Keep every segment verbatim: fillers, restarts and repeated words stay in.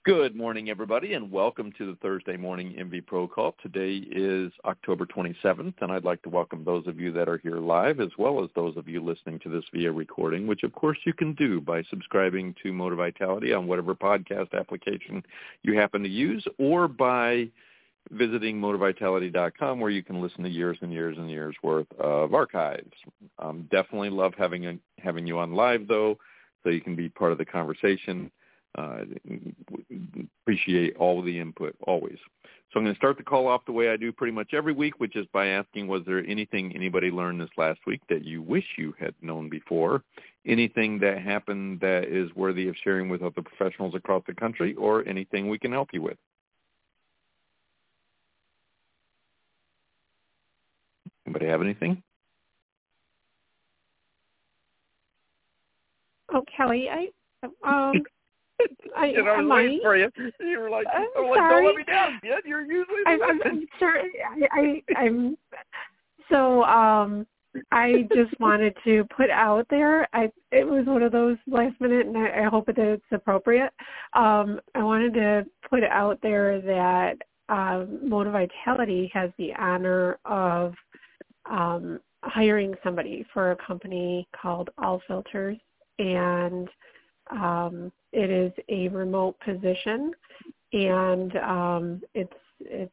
Good morning, everybody, and welcome to the Thursday Morning M V Pro Call. Today is October twenty-seventh, and I'd like to welcome those of you that are here live, as well as those of you listening to this via recording, which, of course, you can do by subscribing to Motor Vitality on whatever podcast application you happen to use, or by visiting motor vitality dot com, where you can listen to years and years and years worth of archives. Um, definitely love having a, having you on live, though, so you can be part of the conversation. Uh, appreciate all of the input, always. So I'm going to start the call off the way I do pretty much every week, which is by asking, was there anything anybody learned this last week that you wish you had known before? Anything that happened that is worthy of sharing with other professionals across the country, or anything we can help you with? Anybody have anything? Oh, Kelly, I... Um... I, you know, I was might. waiting for you. You were like, I'm oh, like, don't let me down, kid. You're usually the I'm, I'm, I'm sure. I, I, I'm so. Um, I just wanted to put out there. I it was one of those last minute, and I, I hope that it's appropriate. Um, I wanted to put out there that um, Motor Vitality has the honor of um, hiring somebody for a company called All Filters, and um, it is a remote position, and um, it's it's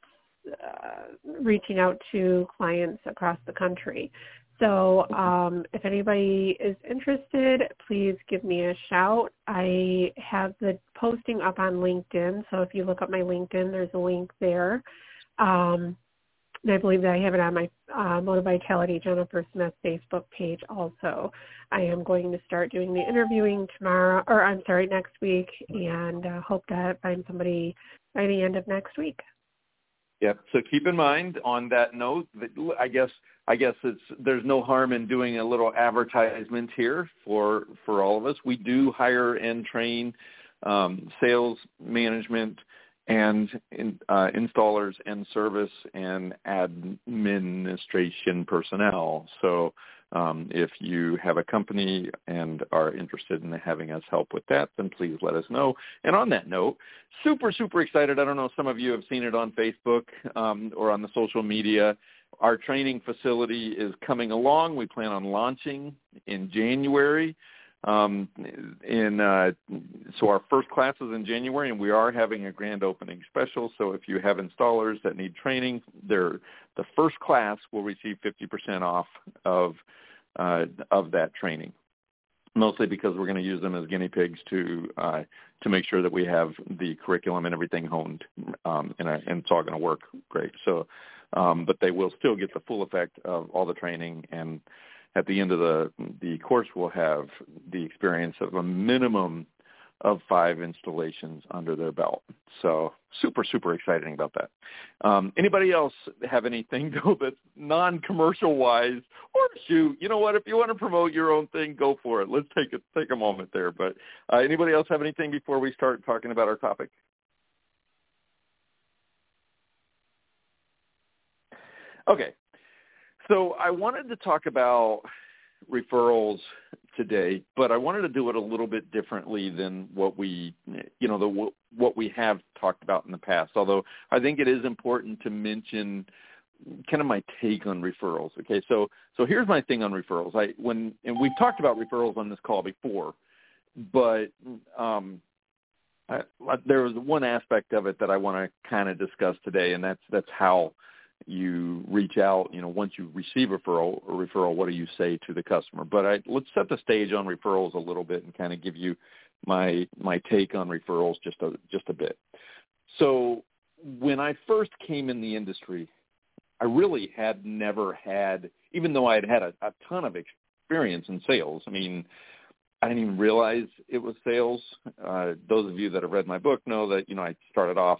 uh, reaching out to clients across the country. So um, if anybody is interested, please give me a shout. I have the posting up on LinkedIn, so if you look up my LinkedIn, there's a link there. Um, and I believe that I have it on my uh, Motor Vitality Jennifer Smith Facebook page also. I am going to start doing the interviewing tomorrow, or I'm sorry, next week, and uh, hope to find somebody by the end of next week. Yep. So keep in mind on that note, that I guess I guess it's there's no harm in doing a little advertisement here for for all of us. We do hire and train um, sales management and in, uh, installers and service and administration personnel. So um, if you have a company and are interested in having us help with that, then please let us know. And on that note, super, super excited. I don't know if some of you have seen it on Facebook um, or on the social media. Our training facility is coming along. We plan on launching in January. Um, in uh, so our first class is in January, and we are having a grand opening special. So if you have installers that need training, they're, the first class will receive fifty percent off of uh, of that training. Mostly because we're going to use them as guinea pigs to uh, to make sure that we have the curriculum and everything honed, um, and, uh, and it's all going to work great. So, um, but they will still get the full effect of all the training, and at the end of the the course, we'll have the experience of a minimum of five installations under their belt. So super, super exciting about that. Um, anybody else have anything, though, that's non-commercial wise? Or shoot, you know what? If you want to promote your own thing, go for it. Let's take a, take a moment there. But uh, anybody else have anything before we start talking about our topic? Okay. So I wanted to talk about referrals today, but I wanted to do it a little bit differently than what we, you know, the what we have talked about in the past. Although I think it is important to mention kind of my take on referrals. Okay, so so here's my thing on referrals. I when and we've talked about referrals on this call before, but um, I, there was one aspect of it that I want to kind of discuss today, and that's that's how you reach out, you know, once you receive a referral, a referral, what do you say to the customer? But I, let's set the stage on referrals a little bit and kind of give you my my take on referrals just a just a bit. So when I first came in the industry, I really had never had, even though I had had a, a ton of experience in sales. I mean, I didn't even realize it was sales. Uh, those of you that have read my book know that, you know, I started off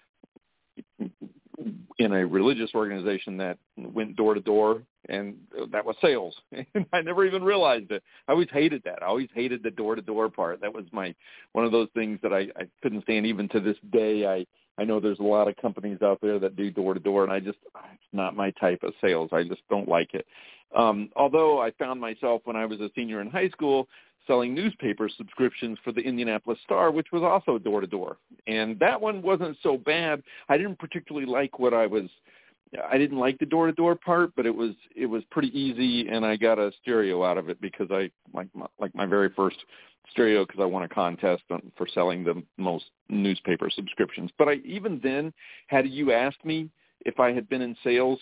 in a religious organization that went door to door, and that was sales. And I never even realized it. I always hated that. I always hated the door to door part. That was my one of those things that I, I couldn't stand. Even to this day, I I know there's a lot of companies out there that do door to door, and I just it's not my type of sales. I just don't like it. Um, although I found myself when I was a senior in high school selling newspaper subscriptions for the Indianapolis Star, which was also door-to-door. And that one wasn't so bad. I didn't particularly like what I was I didn't like the door-to-door part, but it was it was pretty easy, and I got a stereo out of it because I like my, like my very first stereo because I won a contest on, for selling the most newspaper subscriptions. But I even then, had you asked me if I had been in sales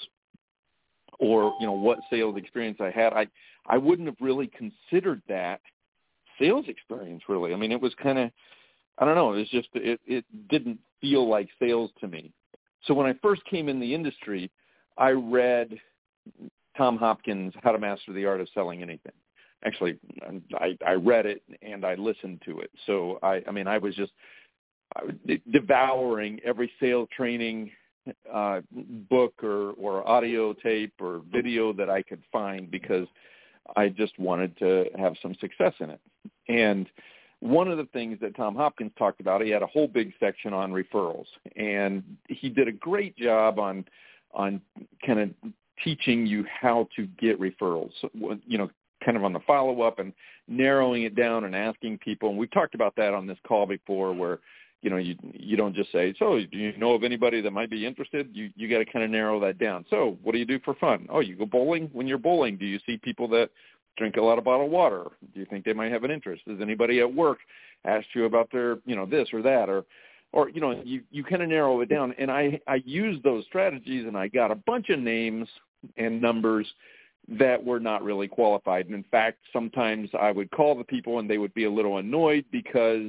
or, you know, what sales experience I had, I I wouldn't have really considered that sales experience, really. I mean, it was kind of, I don't know, it was just, it, it didn't feel like sales to me. So when I first came in the industry, I read Tom Hopkins' How to Master the Art of Selling Anything. Actually, I, I read it and I listened to it. So, I, I mean, I was just I was devouring every sales training uh, book or, or audio tape or video that I could find because I just wanted to have some success in it. And one of the things that Tom Hopkins talked about, he had a whole big section on referrals, and he did a great job on on kind of teaching you how to get referrals, you know, kind of on the follow-up and narrowing it down and asking people. And we've talked about that on this call before where, you know, you you don't just say, so do you know of anybody that might be interested? You you got to kind of narrow that down. So what do you do for fun? Oh, you go bowling? When you're bowling, do you see people that drink a lot of bottled water? Do you think they might have an interest? Does anybody at work ask you about their, you know, this or that? Or, or you know, you, you kind of narrow it down. And I, I used those strategies, and I got a bunch of names and numbers that were not really qualified. And in fact, sometimes I would call the people and they would be a little annoyed because,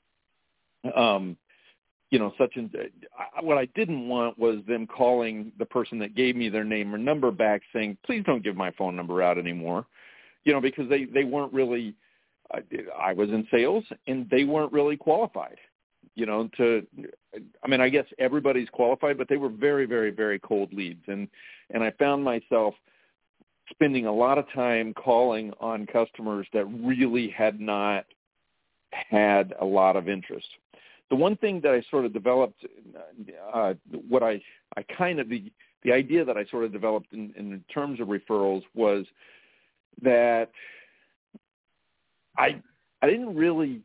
um, you know, such and what I didn't want was them calling the person that gave me their name or number back saying, please don't give my phone number out anymore. You know, because they, they weren't really, uh, I was in sales and they weren't really qualified, you know, to, I mean, I guess everybody's qualified, but they were very, very, very cold leads. And, and I found myself spending a lot of time calling on customers that really had not had a lot of interest. The one thing that I sort of developed, uh, what I, I kind of, the, the idea that I sort of developed in, in terms of referrals was that I I didn't really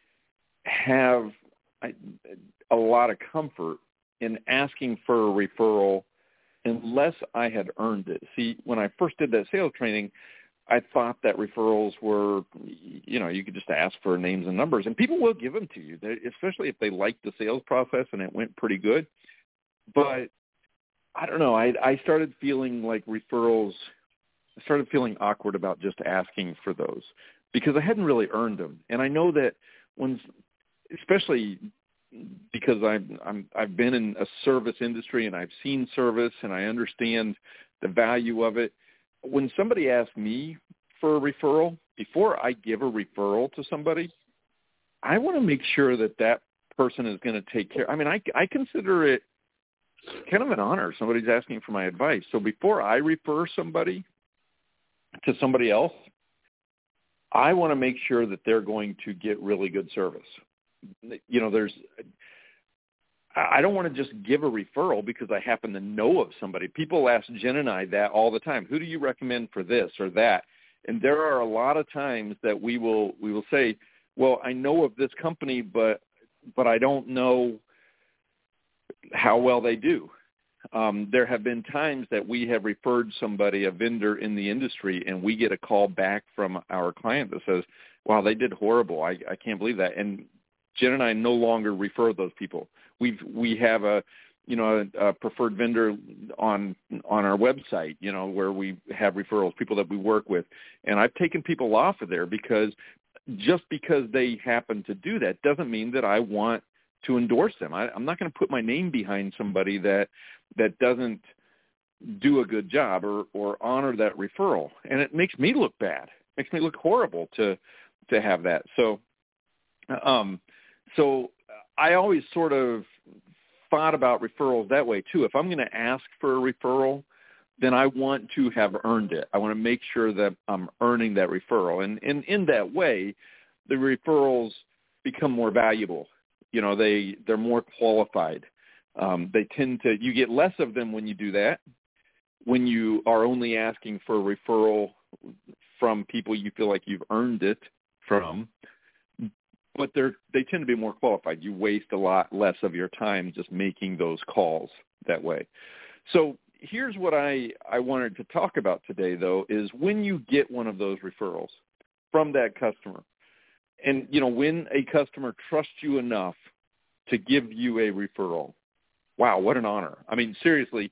have a, a lot of comfort in asking for a referral unless I had earned it. See, when I first did that sales training, I thought that referrals were, you know, you could just ask for names and numbers, and people will give them to you, they, especially if they like the sales process and it went pretty good. But I don't know, I, I started feeling like referrals I started feeling awkward about just asking for those because I hadn't really earned them. And I know that when, especially because I'm, I'm, I've been in a service industry and I've seen service and I understand the value of it. When somebody asks me for a referral, before I give a referral to somebody, I want to make sure that that person is going to take care. I mean, I, I consider it kind of an honor. Somebody's asking for my advice. So before I refer somebody to somebody else, I want to make sure that they're going to get really good service. You know, there's, I don't want to just give a referral because I happen to know of somebody. People ask Jen and I that all the time. Who do you recommend for this or that? And there are a lot of times that we will, we will say, well, I know of this company, but, but I don't know how well they do. Um, there have been times that we have referred somebody, a vendor in the industry, and we get a call back from our client that says, wow, they did horrible. I, I can't believe that. And Jen and I no longer refer those people. We've, we have a, you know, a, a preferred vendor on, on our website, you know, where we have referrals, people that we work with. And I've taken people off of there because just because they happen to do that doesn't mean that I want to endorse them. I, I'm not going to put my name behind somebody that, that doesn't do a good job or, or honor that referral. And it makes me look bad. It makes me look horrible to, to have that. So, um, so I always sort of thought about referrals that way too. If I'm going to ask for a referral, then I want to have earned it. I want to make sure that I'm earning that referral. And, and in that way, the referrals become more valuable. You know, they, they're more qualified. Um, they tend to, you get less of them when you do that. When you are only asking for a referral from people you feel like you've earned it, from, but they're, they tend to be more qualified. You waste a lot less of your time just making those calls that way. So here's what I, I wanted to talk about today, though, is when you get one of those referrals from that customer, and, you know, when a customer trusts you enough to give you a referral, wow, what an honor. I mean, seriously,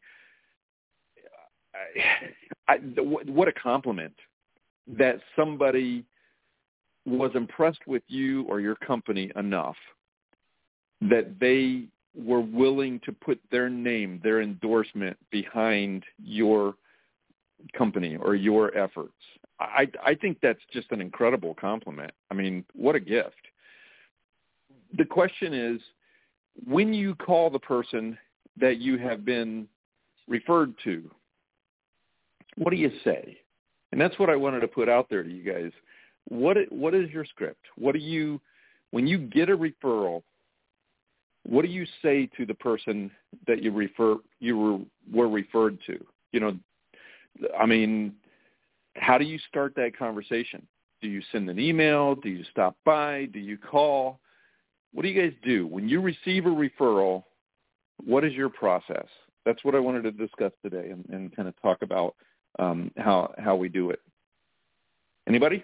I, I, what a compliment that somebody was impressed with you or your company enough that they were willing to put their name, their endorsement behind your company or your efforts. I, I think that's just an incredible compliment. I mean, what a gift. The question is, when you call the person that you have been referred to, what do you say? And that's what I wanted to put out there to you guys. What what is your script? What do you, when you get a referral, what do you say to the person that you refer you were, were referred to? You know, I mean, how do you start that conversation? Do you send an email? Do you stop by? Do you call? What do you guys do when you receive a referral? What is your process? That's what I wanted to discuss today, and, and kind of talk about um, how how we do it. Anybody?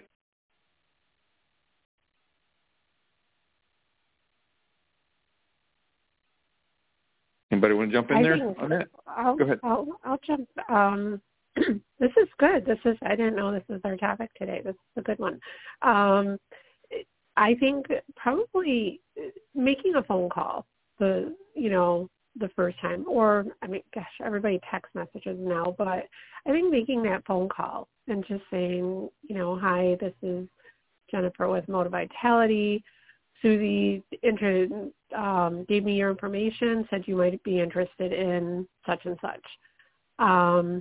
Anybody want to jump in I there think on that? I'll, Go ahead. I'll, I'll jump. Um, this is good. This is, I didn't know this was our topic today. This is a good one. Um, I think probably making a phone call, the, you know, the first time, or, I mean, gosh, everybody text messages now, but I think making that phone call and just saying, you know, hi, this is Jennifer with Motive Vitality. Susie inter- um, gave me your information, said you might be interested in such and such. Um,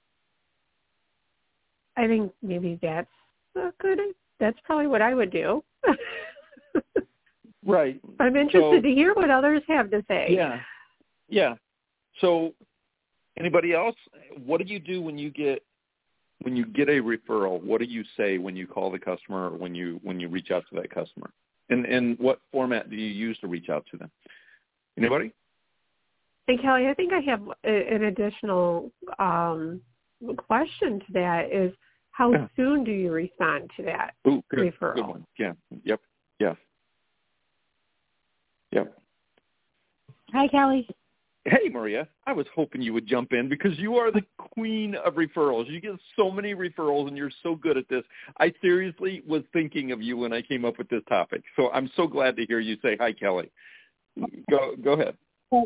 I think maybe that's a good, that's probably what I would do. Right. I'm interested so, to hear what others have to say. Yeah. Yeah. So anybody else, what do you do when you get when you get a referral? What do you say when you call the customer or when you when you reach out to that customer? And and what format do you use to reach out to them? Anybody? And Kelly, I think I have a, an additional um, question to that is how yeah. soon do you respond to that Ooh, good, referral? Good one. Yeah. Yep. Yes. Yep. Hi, Kelly. Hey, Maria. I was hoping you would jump in because you are the queen of referrals. You get so many referrals, and you're so good at this. I seriously was thinking of you when I came up with this topic. So I'm so glad to hear you say, hi, Kelly. Go go ahead. Well,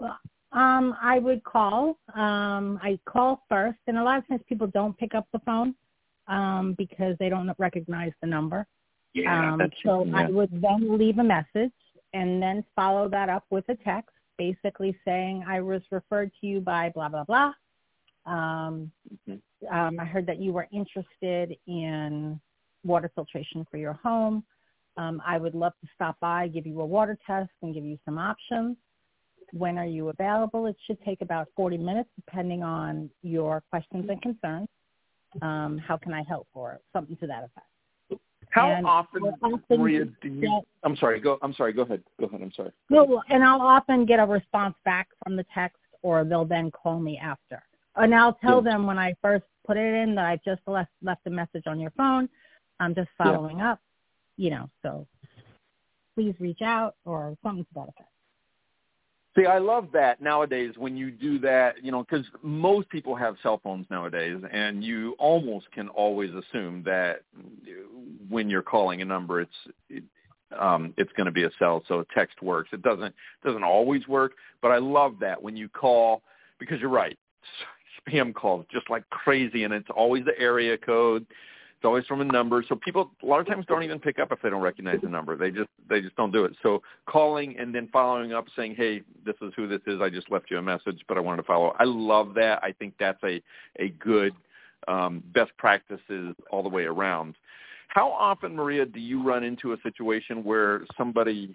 um, I would call. Um, I call first, and a lot of times people don't pick up the phone um, because they don't recognize the number. Yeah, um, that's so yeah. I would then leave a message and then follow that up with a text, basically saying I was referred to you by blah, blah, blah. Um, mm-hmm. um, I heard that you were interested in water filtration for your home. Um, I would love to stop by, give you a water test, and give you some options. When are you available? It should take about forty minutes, depending on your questions and concerns. Um, how can I help, or something to that effect. How and often, often, Maria, do you? Get, I'm sorry. Go. I'm sorry. Go ahead. Go ahead. I'm sorry. No, and I'll often get a response back from the text, or they'll then call me after. And I'll tell yeah. them when I first put it in that I just left left a message on your phone. I'm just following yeah. up. You know, so please reach out, or something to that effect. See, I love that nowadays when you do that, you know, because most people have cell phones nowadays, and you almost can always assume that when you're calling a number, it's it, um, it's going to be a cell, so text works. It doesn't doesn't always work, but I love that when you call, because you're right, spam calls just like crazy, and it's always the area code. It's always from a number, so people a lot of times don't even pick up if they don't recognize the number. They just they just don't do it. So calling and then following up, saying, "Hey, this is who this is. I just left you a message, but I wanted to follow." I love that. I think that's a a good um, best practices all the way around. How often, Maria, do you run into a situation where somebody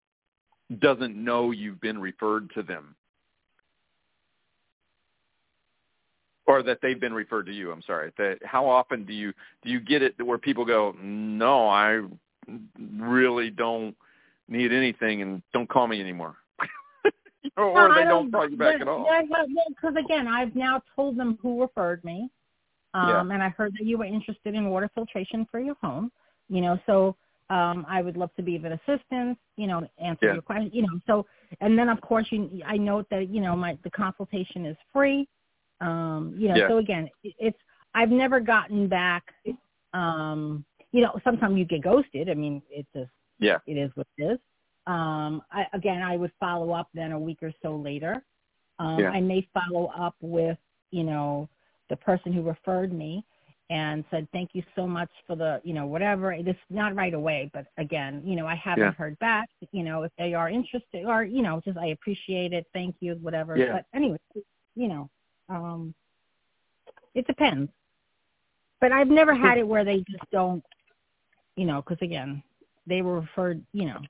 doesn't know you've been referred to them? Or that they've been referred to you. I'm sorry. That how often do you do you get it where people go, no, I really don't need anything, and don't call me anymore, you know, or no, they don't, don't call you back but, at all. Because again, I've now told them who referred me, um, yeah. and I heard that you were interested in water filtration for your home. You know, so um, I would love to be of an assistance. You know, answer yeah. your question. You know, so and then of course you, I note that you know my the consultation is free. Um, you know, yeah. so again, it's, I've never gotten back, um, you know, sometimes you get ghosted. I mean, it's just, yeah. it is what it is. Um, I, again, I would follow up then a week or so later. Um, yeah. I may follow up with, you know, the person who referred me and said, thank you so much for the, you know, whatever. It's not right away, but again, you know, I haven't yeah. heard back, you know, if they are interested or, you know, just I appreciate it. Thank you, whatever. Yeah. But anyway, you know. Um, it depends, but I've never had it where they just don't, you know, because again, they were referred, you know.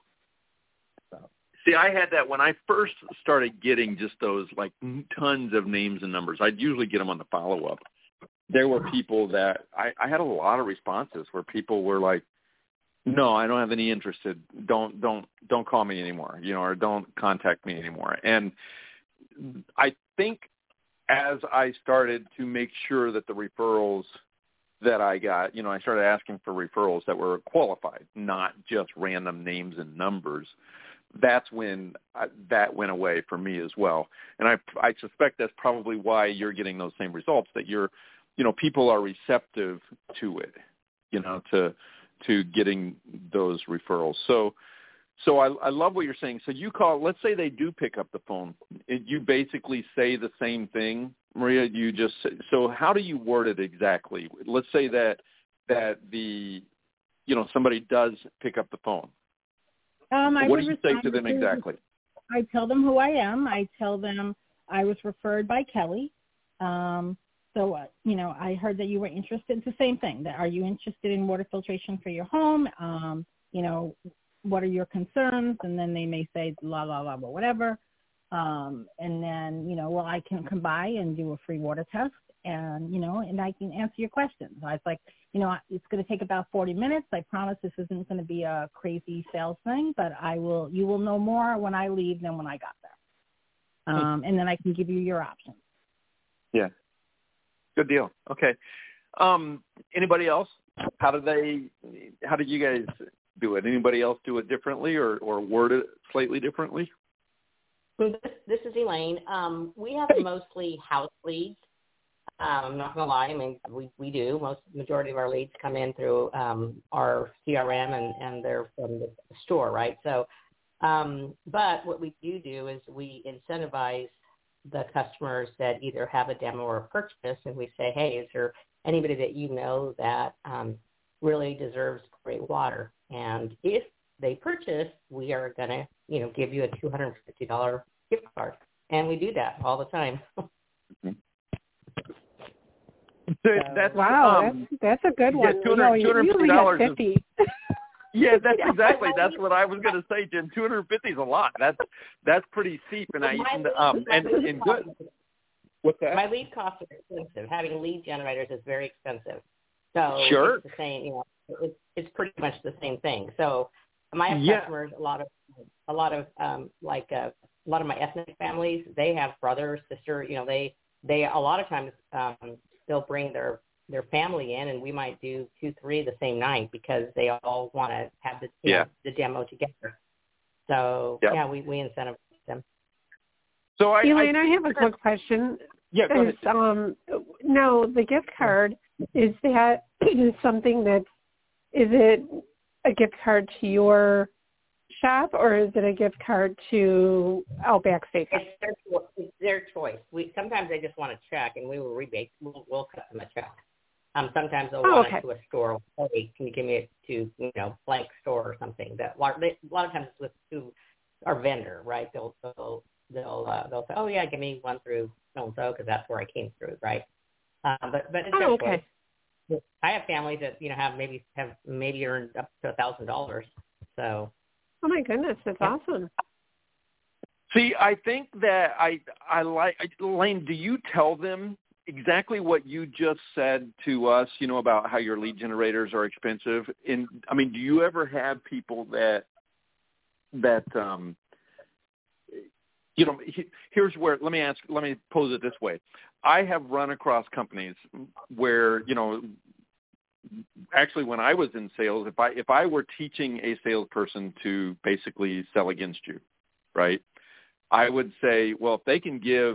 So. See, I had that when I first started getting just those like tons of names and numbers. I'd usually get them on the follow-up. There were people that I, I had a lot of responses where people were like, no, I don't have any interest. Don't, don't, don't call me anymore, you know, or don't contact me anymore. And I think as I started to make sure that the referrals that I got, you know, I started asking for referrals that were qualified, not just random names and numbers. That's when I, that went away for me as well. And I, I suspect that's probably why you're getting those same results, that you're, you know, people are receptive to it, you know, to, to getting those referrals. So, So I, I love what you're saying. So you call, let's say they do pick up the phone. You basically say the same thing, Maria. You just, so how do you word it exactly? Let's say that, that the, you know, somebody does pick up the phone. Um, I what do you say to them to, exactly? I tell them who I am. I tell them I was referred by Kelly. Um, so, uh, you know, I heard that you were interested. It's the same thing. That, are you interested in water filtration for your home? Um, you know, what are your concerns? And then they may say, la, la, la, whatever. Um, and then, you know, well, I can come by and do a free water test and, you know, and I can answer your questions. I was like, you know, it's going to take about forty minutes. I promise this isn't going to be a crazy sales thing, but I will, you will know more when I leave than when I got there. Um, and then I can give you your options. Yeah. Good deal. Okay. Um, anybody else? How did they, how did you guys do it? Anybody else do it differently or, or word it slightly differently? So this, this is Elaine. Um, we have mostly house leads. Um, I'm not going to lie. I mean, we, we do. Most majority of our leads come in through um, our C R M and, and they're from the store, right? So, um, but what we do do is we incentivize the customers that either have a demo or a purchase, and we say, hey, is there anybody that you know that um, really deserves great water? And if they purchase, we are going to, you know, give you a two hundred fifty dollars gift card. And we do that all the time. So that's, wow, um, that's, that's a good one. Yeah, two hundred, you two hundred fifty dollars usually get fifty. Is, yeah, that's exactly. That's what I was going to say, Jen. two hundred fifty is a lot. That's that's pretty steep, and I um and, and good. What's that? My lead costs are expensive. Having lead generators is very expensive. So sure. it's the same. You know, it's it's pretty much the same thing. So my yeah. customers, a lot of a lot of um like uh, a lot of my ethnic families, they have brothers, sister. You know, they they a lot of times um, they'll bring their their family in, and we might do two, three the same night because they all want to have the you yeah. know, the demo together. So yep. yeah, we we incentivize them. So I, Elaine, I, I have a quick question. Yeah, go ahead. Is, um, no, the gift card, is that something that's, is it a gift card to your shop or is it a gift card to Outback Steakhouse? It's their, it's their choice. We sometimes they just want a check, and we will rebate. We'll, we'll cut them a check. Um, sometimes they'll oh, want okay. it to a store. Hey, can you give me it to you know blank store or something? That a lot, they, a lot of times it's with to our vendor, right? They'll they'll they'll uh, they'll say, oh yeah, give me one through so and so because that's where I came through, right? Uh, but but it's their oh, okay. choice. I have families that you know have maybe have maybe earned up to a thousand dollars. So. Oh my goodness, that's yeah. awesome. See, I think that I I like Elaine. Do you tell them exactly what you just said to us, you know, about how your lead generators are expensive. And I mean, do you ever have people that, that, um, you know, here's where, let me ask, let me pose it this way. I have run across companies where, you know, actually when I was in sales, if I, if I were teaching a salesperson to basically sell against you, right, I would say, well, if they can give,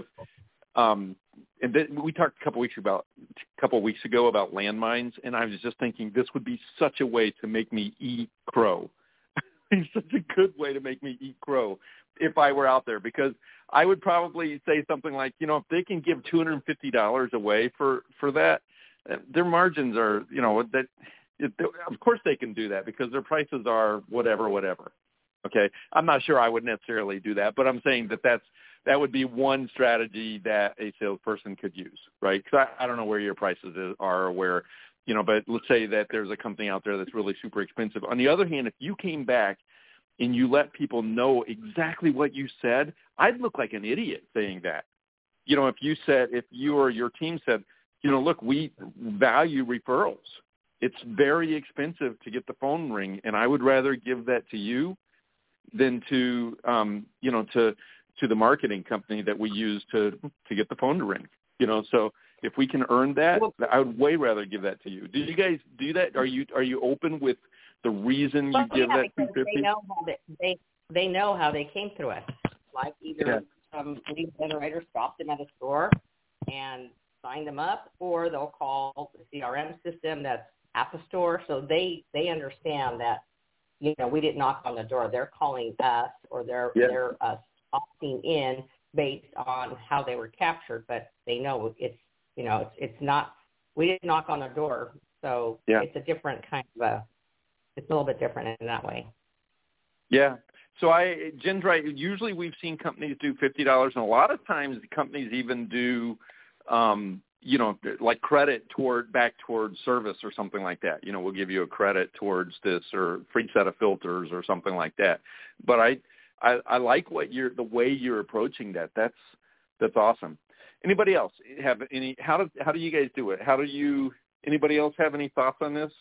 um, and th- we talked a couple weeks about, a couple weeks ago about landmines, and I was just thinking this would be such a way to make me eat crow. It's such a good way to make me eat crow if I were out there, because I would probably say something like, you know, if they can give two hundred fifty dollars away for, for that, their margins are, you know, that it, of course they can do that because their prices are whatever, whatever. Okay. I'm not sure I would necessarily do that, but I'm saying that that's, that would be one strategy that a salesperson could use, right? Because I, I don't know where your prices are or where, you know, but let's say that there's a company out there that's really super expensive. On the other hand, if you came back and you let people know exactly what you said, I'd look like an idiot saying that. You know, if you said, if you or your team said, you know, look, we value referrals. It's very expensive to get the phone ring, and I would rather give that to you than to, um, you know, to to the marketing company that we use to to get the phone to ring. You know, so if we can earn that, I would way rather give that to you. Do you guys do that? Are you are you open with the reason you well, give yeah, that two fifty? They know how they, they they know how they came through us. Like either yeah. some lead generator stopped them at a store and signed them up, or they'll call the C R M system that's at the store. So they they understand that, you know, we didn't knock on the door. They're calling us, or they're yeah. they're uh, opting in based on how they were captured. But they know it's, you know, it's it's not, we didn't knock on the door. So yeah. it's a different kind of a, it's a little bit different in that way. Yeah. So I, Jen's right. Usually we've seen companies do fifty dollars, and a lot of times the companies even do, um, you know, like credit toward back towards service or something like that. You know, we'll give you a credit towards this or free set of filters or something like that. But I, I, I like what you're, the way you're approaching that. That's, that's awesome. Anybody else have any, how do, how do you guys do it? How do you, anybody else have any thoughts on this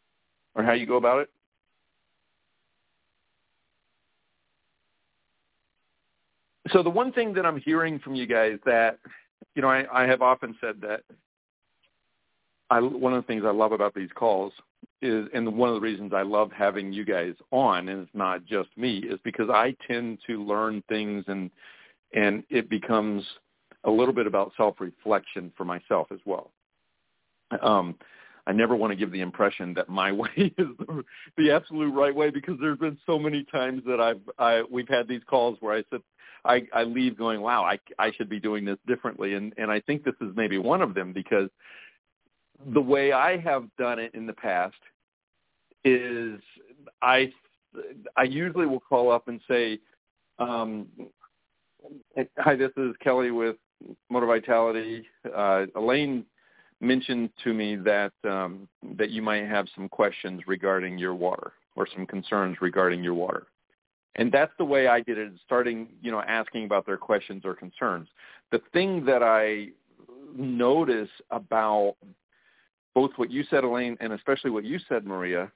or how you go about it? So the one thing that I'm hearing from you guys that, you know, I, I have often said that I, one of the things I love about these calls is, and one of the reasons I love having you guys on, and it's not just me, is because I tend to learn things and, and it becomes a little bit about self-reflection for myself as well. Um, I never want to give the impression that my way is the, the absolute right way, because there's been so many times that I've, I, we've had these calls where I said, I, I leave going, wow, I, I should be doing this differently. And, and I think this is maybe one of them, because the way I have done it in the past is I, I usually will call up and say, um, hi, this is Kelly with Motor Vitality. Uh, Elaine mentioned to me that um, that you might have some questions regarding your water or some concerns regarding your water. And that's the way I did it, starting, you know, asking about their questions or concerns. The thing that I notice about both what you said, Elaine, and especially what you said, Maria,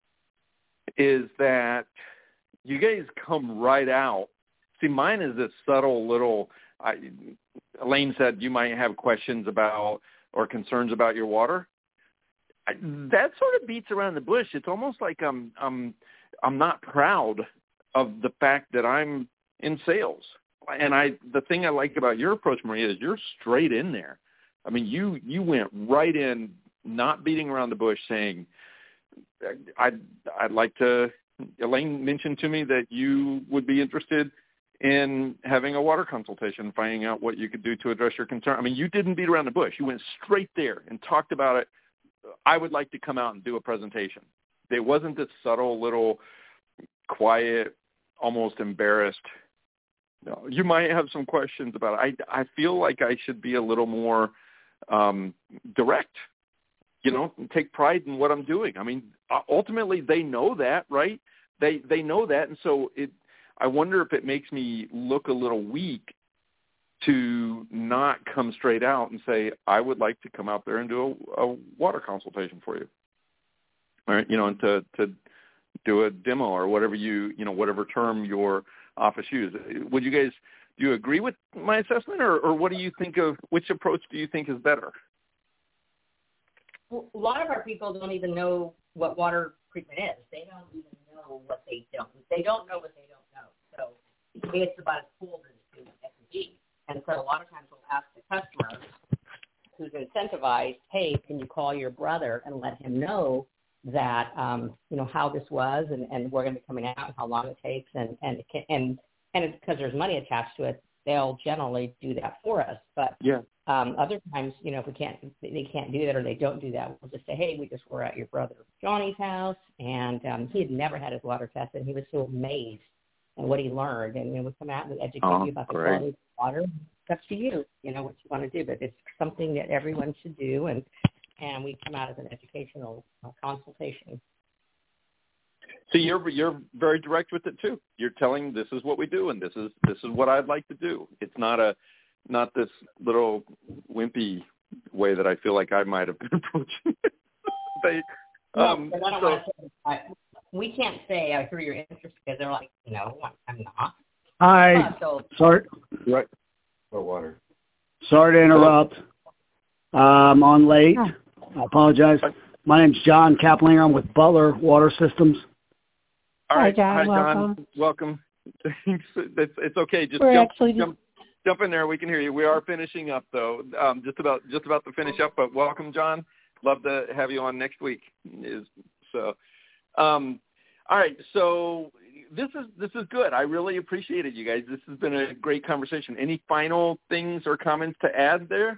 is that you guys come right out. See, mine is this subtle little, I, Elaine said you might have questions about or concerns about your water. I, that sort of beats around the bush. It's almost like I'm, I'm, I'm not proud of the fact that I'm in sales. And I, the thing I like about your approach, Maria, is you're straight in there. I mean, you, you went right in, not beating around the bush, saying, I'd, I'd like to, Elaine mentioned to me that you would be interested in having a water consultation, finding out what you could do to address your concern. I mean, you didn't beat around the bush. You went straight there and talked about it. I would like to come out and do a presentation. There wasn't this subtle little quiet, almost embarrassed, no, you might have some questions about it. I, I feel like I should be a little more um, direct, you know, and take pride in what I'm doing. I mean, ultimately they know that, right? They they know that. And so it, I wonder if it makes me look a little weak to not come straight out and say, I would like to come out there and do a, a water consultation for you. All right, you know, and to, to do a demo or whatever you, you know, whatever term your office uses. Would you guys, do you agree with my assessment, or, or what do you think of, which approach do you think is better? Well, a lot of our people don't even know what water treatment is. They don't even know what they don't. They don't know what they don't know. So to me, it's about as cool as it can be. And so a lot of times we'll ask the customer who's incentivized, hey, can you call your brother and let him know that, um, you know, how this was and, and we're going to be coming out and how long it takes. And, and, it can, and, and because there's money attached to it, they'll generally do that for us. But yeah. um, other times, you know, if we can't, they can't do that or they don't do that, we'll just say, hey, we just were at your brother Johnny's house, and um, he had never had his water tested, and he was so amazed at what he learned. And then we come out and we educate oh, you about the great. quality of water. It's up to you, you know, what you want to do. But it's something that everyone should do, and and we come out as an educational uh, consultation. So you're you're very direct with it too. You're telling this is what we do, and this is this is what I'd like to do. It's not a not this little wimpy way that I feel like I might have been approaching it. they, no, um, I don't so, want to say, I, we can't say I hear your interest because they're like, no, I'm not. Hi. Uh, so, Sorry. right. For water. Sorry to interrupt. I'm on late. I apologize. My name's John Kaplinger. I'm with Butler Water Systems. All right. Hi, John. Hi, John. Welcome. Welcome. it's, it's okay. Just We're jump, actually just... jump, jump in there. We can hear you. We are finishing up, though. Um, just about just about to finish up. But welcome, John. Love to have you on next week. Is so. Um, all right. So this is this is good. I really appreciate it, you guys. This has been a great conversation. Any final things or comments to add there?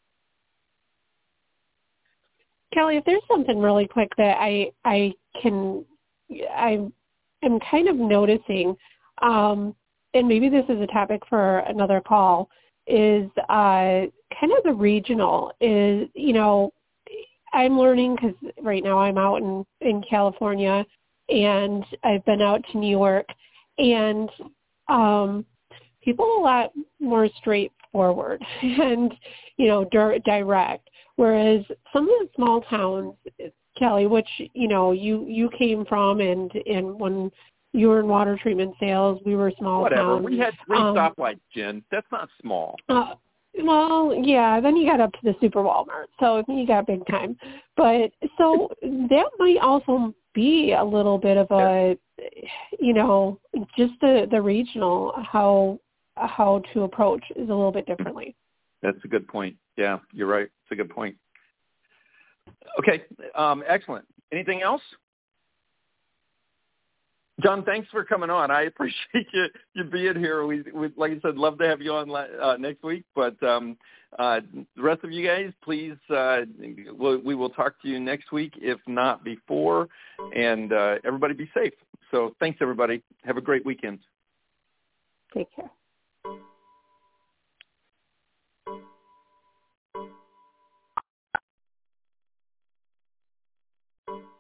Kelly, if there's something really quick that I I can I am kind of noticing, um, and maybe this is a topic for another call, is uh, kind of the regional is, you know, I'm learning because right now I'm out in, in California and I've been out to New York, and um, people are a lot more straightforward and, you know, dir- direct. Whereas some of the small towns, Kelly, which, you know, you, you came from, and, and when you were in water treatment sales, we were small Whatever. towns. We had three um, stoplights, Jen. That's not small. Uh, well, yeah, then you got up to the super Walmart, so you got big time. But so that might also be a little bit of a, you know, just the, the regional, how how to approach is a little bit differently. That's a good point. Yeah, you're right. It's a good point. Okay, um, excellent. Anything else? John, thanks for coming on. I appreciate you, you being here. We, we, like I said, love to have you on uh, next week. But um, uh, the rest of you guys, please, uh, we'll, we will talk to you next week, if not before. And uh, everybody be safe. So thanks, everybody. Have a great weekend. Take care.